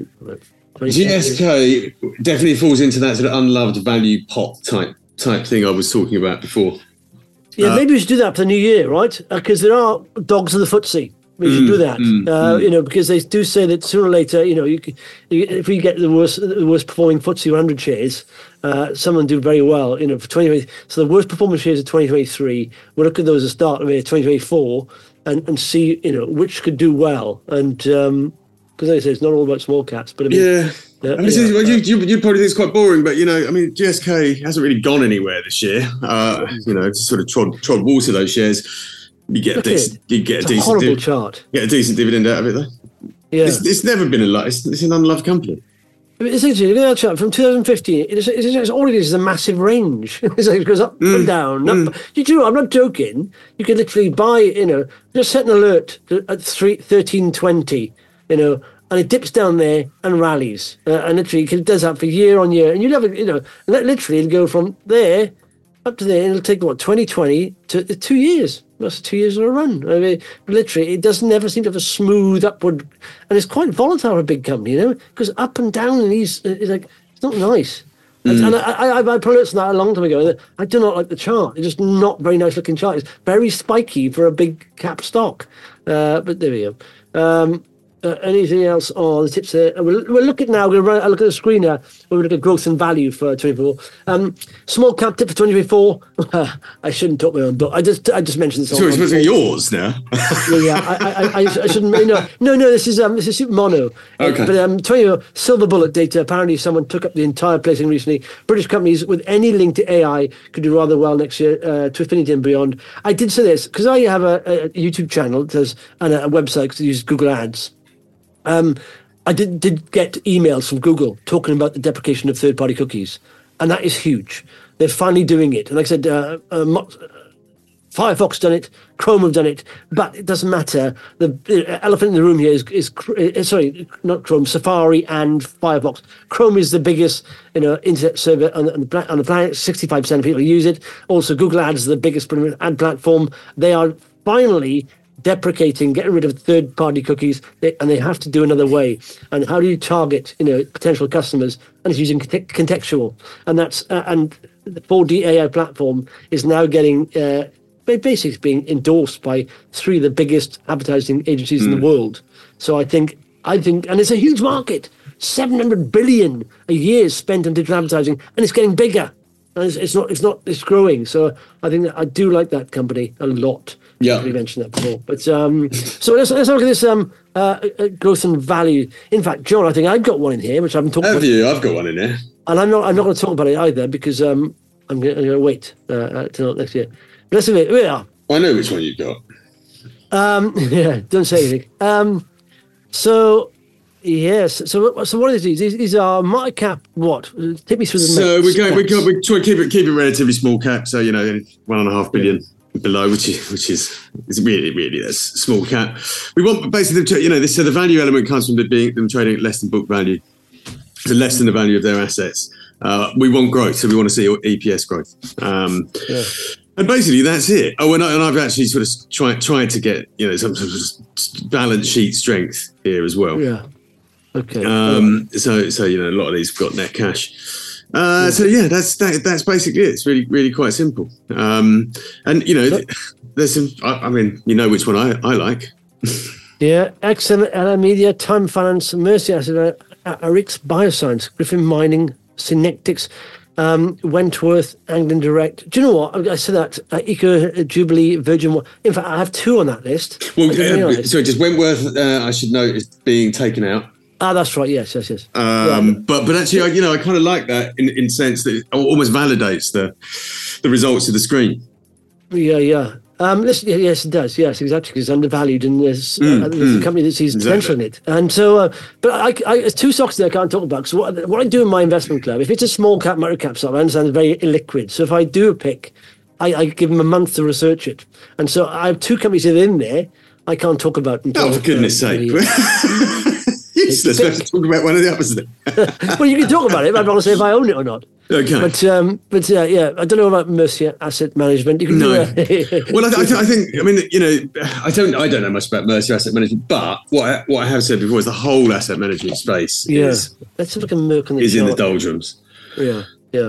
GSK definitely falls into that sort of unloved value pot type thing I was talking about before. Yeah, maybe we should do that for the new year, right? Because there are dogs of the FTSE. We should do that, because they do say that sooner or later, if we get the worst performing FTSE 100 shares, some of them do very well. For 2020, so the worst performing shares of 2023, we'll look at those at the start of 2024 and see, which could do well. And because like I say, it's not all about small caps, but I mean, you'd probably think it's quite boring, but GSK hasn't really gone anywhere this year. It's sort of trod water, those shares. You get a decent horrible chart. Get a decent dividend out of it, though. Yeah, it's never been it's an unloved company. I mean, essentially, look at that chart from 2015. It's all it is a massive range. It goes up and down. Up. I'm not joking. You can literally buy, just set an alert at 1320, and it dips down there and rallies, and literally it does that for year on year, and you have literally it'll go from there up to there, and it'll take 2020 to 2 years. That's 2 years of a run. I mean, literally, it doesn't never seem to have a smooth upward, and it's quite volatile for a big company, because up and down, and it's not nice. And I pronounced that a long time ago. I do not like the chart. It's just not a very nice looking chart. It's very spiky for a big cap stock. But there we go. Anything else on the tips there? We'll look at now. We're going to look at the screen now. We'll look at growth and value for 2024. Small cap tip for 2024. I shouldn't talk my own book. I just mentioned this. So it's supposed to be yours now. I shouldn't. No. This is Super Mono. Okay. But 20 silver bullet data. Apparently, someone took up the entire placing recently. British companies with any link to AI could do rather well next year to infinity and beyond. I did say this because I have a YouTube channel and a website that uses Google Ads. I did get emails from Google talking about the deprecation of third-party cookies, and that is huge. They're finally doing it. And like I said, Firefox done it, Chrome have done it, but it doesn't matter. The elephant in the room here is not Chrome, Safari and Firefox. Chrome is the biggest internet server on the planet. 65% of people use it. Also, Google Ads is the biggest ad platform. They are finally deprecating, getting rid of third-party cookies, and they have to do another way. And how do you target, potential customers? And it's using contextual, and that's and the 4D AI platform is now getting basically being endorsed by 3 of the biggest advertising agencies in the world. So I think, and it's a huge market. 700 billion a year is spent on digital advertising, and it's getting bigger. And it's growing. So I think that I do like that company a lot. Yeah, we mentioned that before. But so let's look at this growth and value. In fact, John, I think I've got one in here which I haven't talked about. Have you? I've got one in there, and I'm not going to talk about it either because I'm going to wait till next year. But let's see where we are. I know which one you've got. Yeah, don't say anything. So. Yes. So what are these? These are market cap. What? Take me through the. So we try to keep it relatively small cap. So 1.5 billion below, which is really that's small cap. We want basically so the value element comes from them trading at less than book value, so less than the value of their assets. We want growth, so we want to see EPS growth. And basically that's it. Oh, and I've actually sort of tried to get some sort of balance sheet strength here as well. Yeah. Okay. So a lot of these have got net cash. So that's basically it. It's really, really quite simple. And there's some. I mean, which one I like. Yeah, XLR Media, Time Finance, Mercy Asset, Arix Bioscience, Griffin Mining, Synectics, Wentworth, Anglian Direct. Do you know what? I said that Eco Jubilee, Virgin. In fact, I have two on that list. Well, sorry, just Wentworth. I should note is being taken out. That's right. Yes. But actually, I kind of like that in sense that it almost validates the results of the screen. Yeah. Yes, it does. Yes, exactly. Because it's undervalued, and there's a company that sees potential in it. And so, but I there's two stocks that I can't talk about. So what I do in my investment club, if it's a small cap, micro cap stock, I understand it's very illiquid. So if I do a pick, I give them a month to research it. And so I have two companies that are in there I can't talk about. Until, for goodness sake. Useless. Let's talk about one of the others then. Well, you can talk about it, but I don't want to say if I own it or not. Okay. But yeah, I don't know about Mercy Asset Management. You can Well, I think, I don't know much about Mercy Asset Management, but what I have said before is the whole asset management space let's look at Merck on the is chart. in the doldrums. Yeah.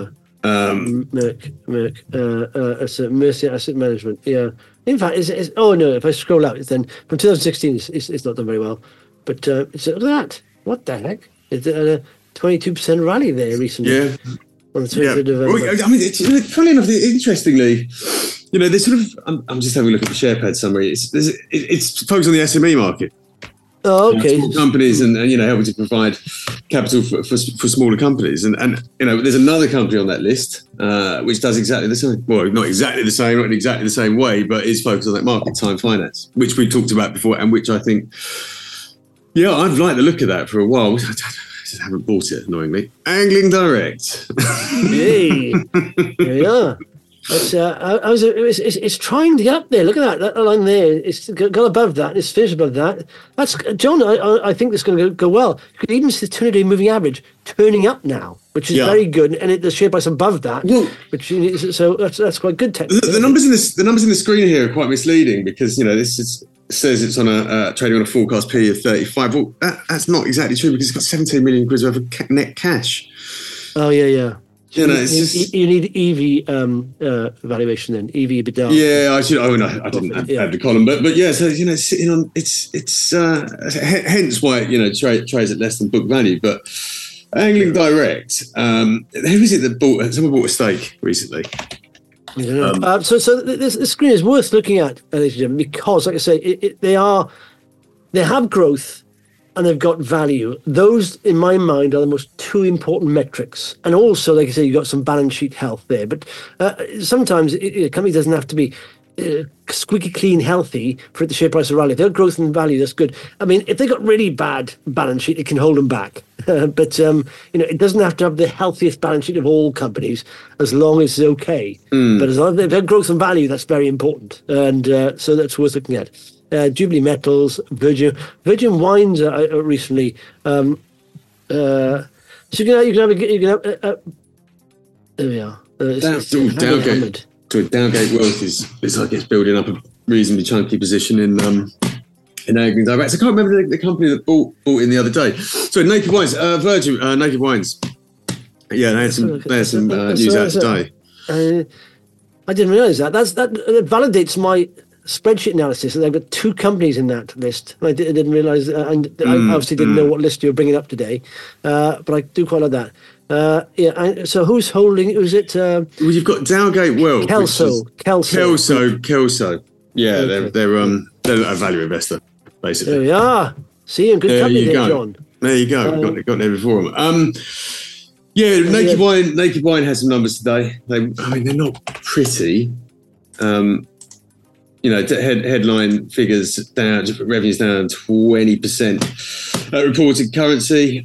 Merck, Mercy Asset Management. Yeah. In fact, if I scroll out, then from 2016, it's not done very well. But look at that. What the heck? It's a 22% rally there recently. Yeah. On the 23rd of Well, I mean, funny enough, interestingly, there's sort of. I'm just having a look at the SharePad summary. It's focused on the SME market. Oh, okay. Small companies and helping to provide capital for smaller companies. And there's another company on that list which does exactly the same. Well, not exactly the same, not in exactly the same way, but is focused on that market, Time Finance, which we talked about before and which I think, I've liked the look of that for a while. I just haven't bought it, annoyingly. Anglian Direct. Hey. Yeah. It's trying to get up there. Look at that line there. It's got above that. It's finished above that. That's John. I think that's going to go well. You could even see the 200-day moving average turning up now, which is very good. And the share price above that, so that's quite good. The numbers in the screen here are quite misleading because this says it's on trading on a forecast P of 35. Well, that's not exactly true because it's got 17 million quid worth of net cash. Oh yeah. It's just, you need EV valuation then, EV EBITDA. Yeah, I should. Oh no, I didn't add the column, but yeah. So it's sitting on. It's hence why it trades at less than book value. But Anglian Direct, who is it that bought? Someone bought a stake recently. So this screen is worth looking at, ladies and gentlemen, because, like I say, they have growth. And they've got value. Those, in my mind, are the most two important metrics. And also, like I say, you've got some balance sheet health there. But sometimes a company doesn't have to be squeaky clean healthy for it the share price to rally. If they've got growth and value, that's good. I mean, if they've got really bad balance sheet, it can hold them back. But it doesn't have to have the healthiest balance sheet of all companies as long as it's okay. But as long as they've got growth and value, that's very important. And so that's worth looking at. Jubilee Metals, Virgin Wines recently. So you can have there we are. Dowgate Wealth is like it's building up a reasonably chunky position in Anglian Direct. I can't remember the company that bought in the other day. So Naked Wines, Naked Wines. Yeah, they had some news out today. I didn't realise that. That validates my spreadsheet analysis. They've got two companies in that list. I didn't realise, and I obviously didn't know what list you were bringing up today. But I do quite like that. So who's holding? Is it? Well, you've got Dowgate Wealth. Kelso. Yeah, okay. they're a value investor, basically. There we are. See, a good company there, John. There you go. Got there before them. Naked Wine has some numbers today. They're not pretty. Headline figures down, revenues down 20%. Reported currency,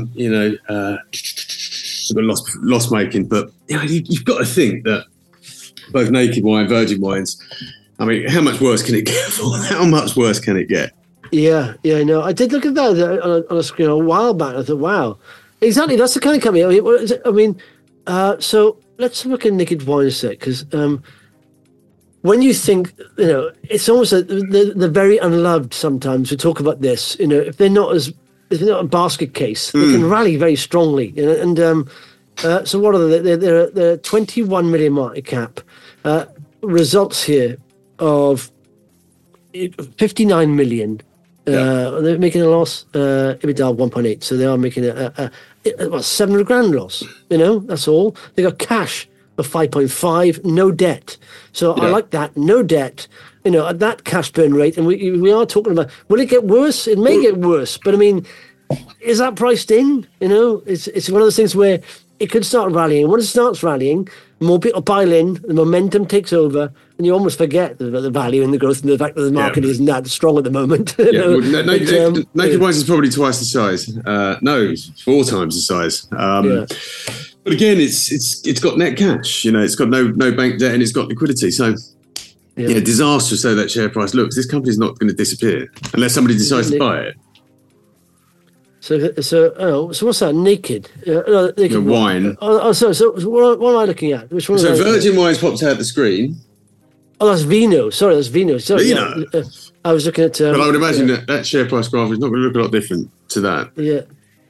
sort of loss making. But you've got to think that both Naked Wine, Virgin Wines. I mean, how much worse can it get? How much worse can it get? Yeah, no. I did look at that on a screen a while back. I thought, wow, exactly. That's the kind of company. So let's look at Naked Wine a sec, because. When you think, it's almost like they're very unloved sometimes. We talk about this, if they're not a basket case, they can rally very strongly. So what are they? They're 21 million market cap. Results here of 59 million They're making a loss, EBITDA 1.8. So they are making a 700 grand loss. That's all. They got cash of 5.5, no debt. So I like that, no debt. At that cash burn rate, and we are talking about, will it get worse? It may get worse, but I mean, is that priced in? It's one of those things where it could start rallying. When it starts rallying, more people pile in, the momentum takes over, and you almost forget the value and the growth and the fact that the market isn't that strong at the moment. Naked Wines is probably twice the size. No, 4 times the size. But again, it's got net cash. It's got no bank debt and it's got liquidity. So. Yeah, disastrous though that share price looks. This company's not going to disappear unless somebody decides to buy it. So what's that? Naked? Naked wine. So what am I looking at? Which one? So Virgin Wine's popped out the screen. Oh, that's Vino. Sorry, that's Vino. Sorry, Vino. I was looking at. But I would imagine that share price graph is not going to look a lot different to that. Yeah.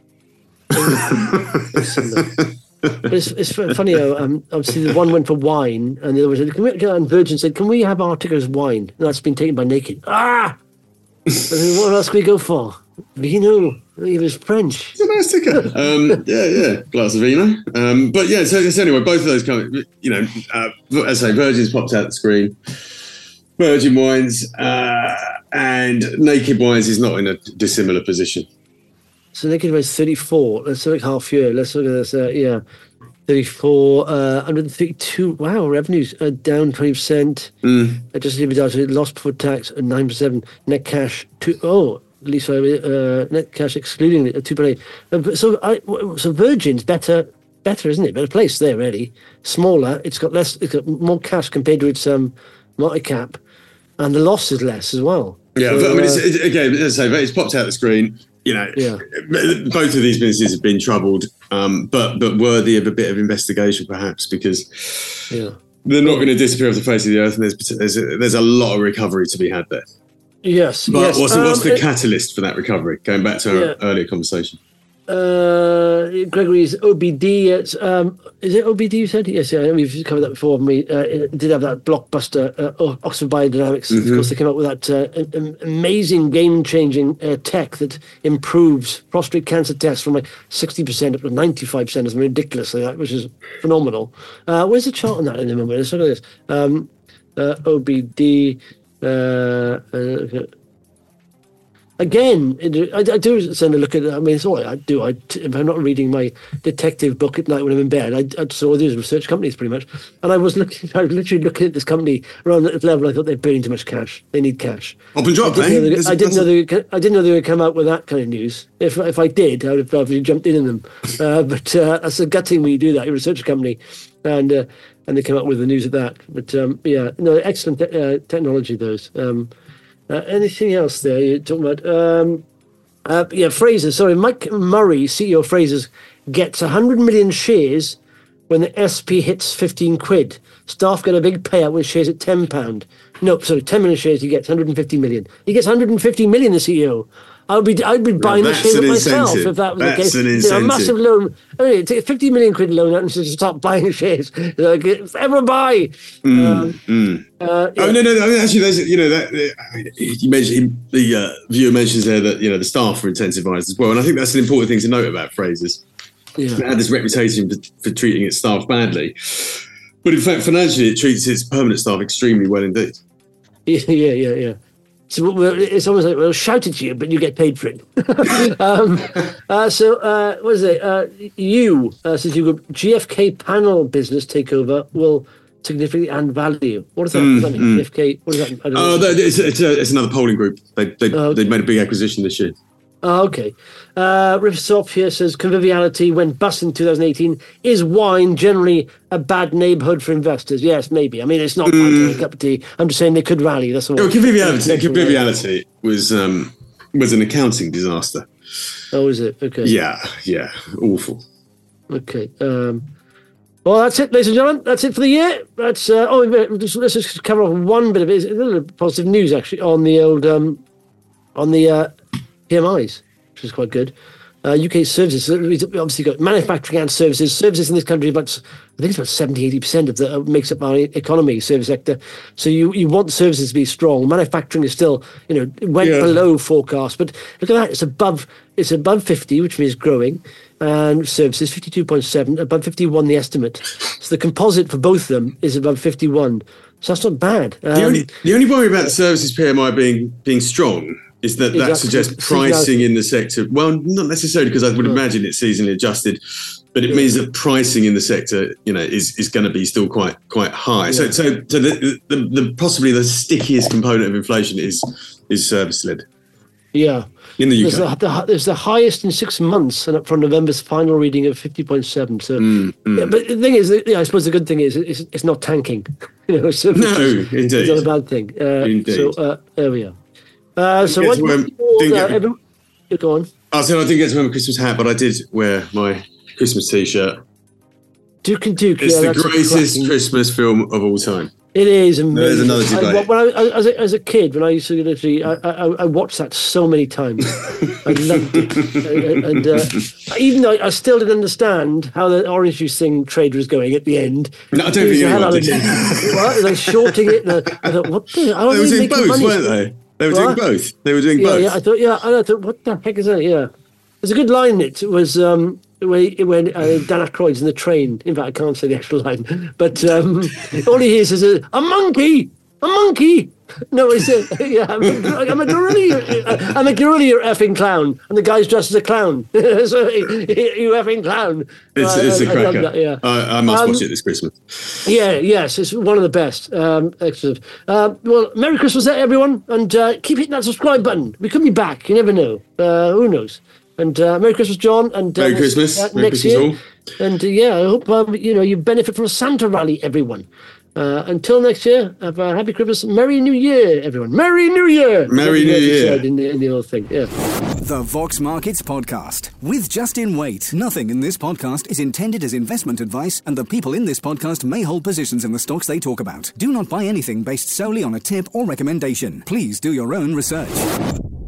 But it's funny how obviously the one went for wine and the other was, and Virgin said, can we have our ticker as wine? And that's been taken by Naked. What else can we go for? Vino. He was French. It's a nice ticker. Glass of vino. But yeah, so anyway, both of those companies, as I say, Virgin's popped out the screen. Virgin Wines and Naked Wines is not in a dissimilar position. So Naked Wines 34. Let's look at half year. Let's look at this. 34, 132. Wow, revenues are down 20%. Adjusted EBITDA, loss before tax, 9%. Net cash, net cash excluding 2.8. So Virgin's better, isn't it? Better place there, really. Smaller. It's got more cash compared to its market cap, and the loss is less as well. Yeah, so, I mean, it's popped out the screen. Both of these businesses have been troubled, but worthy of a bit of investigation, perhaps, because they're not going to disappear off the face of the earth, and there's a lot of recovery to be had there. Yes. But what's the catalyst for that recovery? Going back to our earlier conversation. Gregory's OBD. Is it OBD you said? Yes, we've covered that before. We did have that blockbuster Oxford Biodynamics. Of course, they came up with that amazing game-changing tech that improves prostate cancer tests from 60% up to 95%. It's ridiculous, which is phenomenal. Where's the chart on that in a moment? Let's look at this. OBD. Again, I do send a look at it. I mean, it's all I do. If I'm not reading my detective book at night when I'm in bed, I just all these research companies pretty much. And I was literally looking at this company around at this level. I thought they're burning too much cash. They need cash. Up and drop, I didn't know they would come out with that kind of news. If I did, I would have probably jumped in them. But that's a gut thing when you do that. You're a research company, and they came out with the news of that. But excellent technology. Those. Anything else there you're talking about? Frasers. Sorry, Mike Murray, CEO of Frasers, gets 100 million shares when the SP hits 15 quid. Staff get a big payout with shares at £10. No, sorry, 10 million shares. He gets 150 million. He gets 150 million. The CEO. I'd be buying the shares myself if that was the case. An incentive. A massive loan. Take a 50 million quid loan out and just start buying shares. Everyone buy. No. I mean, actually, there's you mentioned the viewer mentions there that the staff are incentivized as well, and I think that's an important thing to note about Frasers. It had this reputation for treating its staff badly, but in fact, financially, it treats its permanent staff extremely well indeed. Yeah. So it's almost like we'll shout at you, but you get paid for it. What is it? Since you go GFK panel business takeover will significantly add value. What does that mean? GFK. What does that? I don't know. It's another polling group. They made a big acquisition this year. Oh, okay. Riversoft here says Conviviality went bust in 2018. Is wine generally a bad neighbourhood for investors? Yes, maybe. I mean, it's not my cup of tea. I'm just saying they could rally. That's all. Conviviality was an accounting disaster. Oh, is it? Okay. Yeah, awful. Okay. Well, that's it, ladies and gentlemen. That's it for the year. Let's just cover off one bit of it. It's a little positive news actually on the old PMIs, which is quite good. UK services, we've obviously got manufacturing and services. Services in this country, I think it's about 70-80% of the makes up our economy, service sector. So you want services to be strong. Manufacturing is still, it went below forecast, but look at that, it's above 50, which means growing, and services 52.7, above 51 the estimate. So the composite for both of them is above 51. So that's not bad. The only worry about the services PMI being strong is that suggests pricing in the sector. Well, not necessarily, because I would imagine it's seasonally adjusted, but it means that pricing in the sector, is going to be still quite high. Yeah. So the possibly the stickiest component of inflation is service led. Yeah. In the UK. There's the highest in 6 months, and up from November's final reading of 50.7. So, but the thing is, I suppose the good thing is it's not tanking. So no, indeed. It's not a bad thing. Indeed. So there we are. So go on. I said I didn't get to wear my Christmas hat, but I did wear my Christmas T-shirt. Duke and Duke. It's the greatest Christmas film of all time. It is amazing. There's another debate. When I as a kid, when I used to literally, I watched that so many times. I loved it, and even though I still didn't understand how the orange juice thing trade was going at the end. No, I don't think anyone did. They're shorting it. And I thought, what the? How they were doing both, weren't they? They were doing both. They were doing both. Yeah, I thought, what the heck is that? Yeah, there's a good line in it. It was when Dan Aykroyd's in the train. In fact, I can't say the actual line, but all he hears is a monkey, a monkey. No, it's I'm a gorilla, you effing clown, and the guy's dressed as a clown. So you effing clown. It's a cracker. That, yeah. I must watch it this Christmas. Yes, it's one of the best. Excellent. Well, Merry Christmas, everyone, and keep hitting that subscribe button. We could be back. You never know. Who knows? And Merry Christmas, John. And Merry Christmas. Merry next Christmas year. All. And I hope you benefit from a Santa rally, everyone. Until next year, have a happy Christmas, Merry New Year, everyone. Merry New Year. Merry New Year. In the old thing, yeah. The Vox Markets Podcast with Justin Waite. Nothing in this podcast is intended as investment advice, and the people in this podcast may hold positions in the stocks they talk about. Do not buy anything based solely on a tip or recommendation. Please do your own research.